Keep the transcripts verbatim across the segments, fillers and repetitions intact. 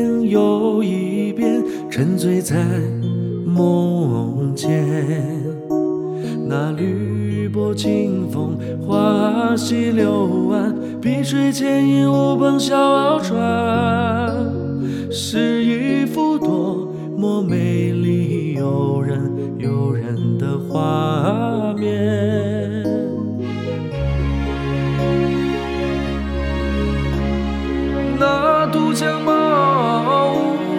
遍又一遍，沉醉在梦间。那绿波清风，花溪流岸，碧水牵引乌篷小船，是一幅多么美丽诱人诱人的画面。那渡江茅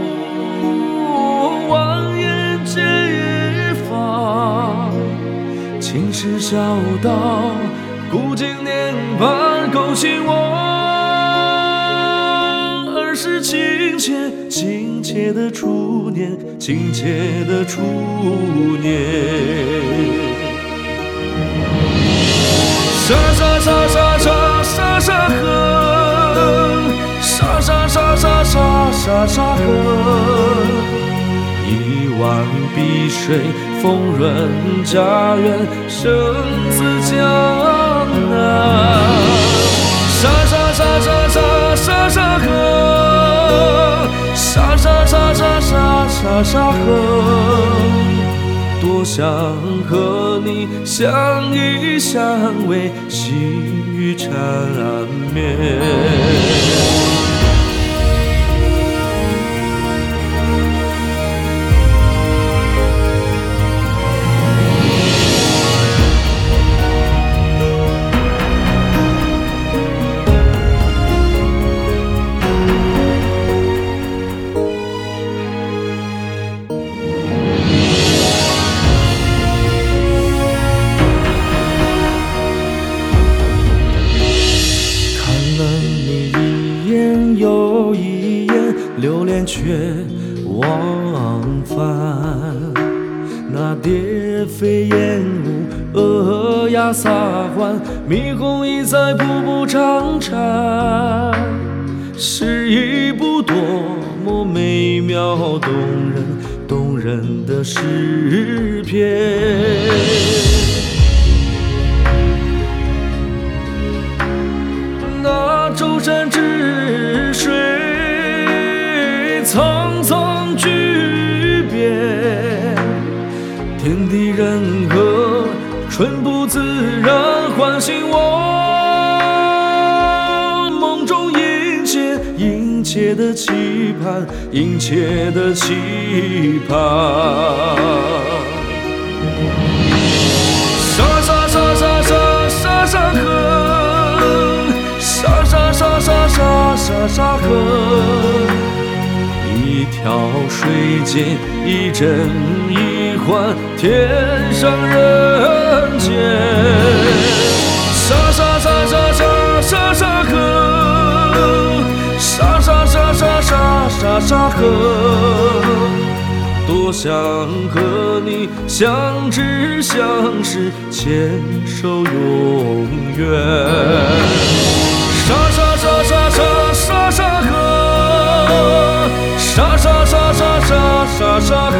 屋，蜿蜒街坊，青石小道，古井年半，勾起我儿时亲切亲切的初年，亲切的初年。沙沙沙沙沙沙沙河，沙沙沙沙沙沙沙河，一湾碧水丰润家园，生死江南。沙沙沙沙沙沙沙河，沙沙沙沙沙沙沙河，多想和你相依相偎，细雨缠绵。又一眼，流连却忘返。那蝶飞燕舞，鹅鸭撒欢，霓虹已在步步长缠，是一部多么美妙动人动人的诗篇。那舟山之水，苍苍巨变，天地人和，春不自然，唤醒我梦中殷切殷切的期盼，殷切的期盼。沙沙沙沙沙沙沙河，沙沙沙沙沙沙沙河，一条水间，一真一幻，天上人间。沙沙沙沙沙沙沙河，沙沙沙沙沙沙沙河，多想和你相知相识，牵手永远。沙沙沙沙沙沙沙河，沙沙沙沙沙沙沙河，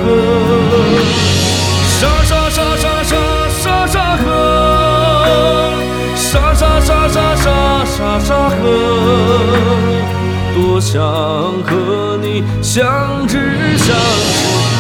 沙沙沙沙沙沙沙河，沙沙沙沙沙沙沙河，多想和你相知相识。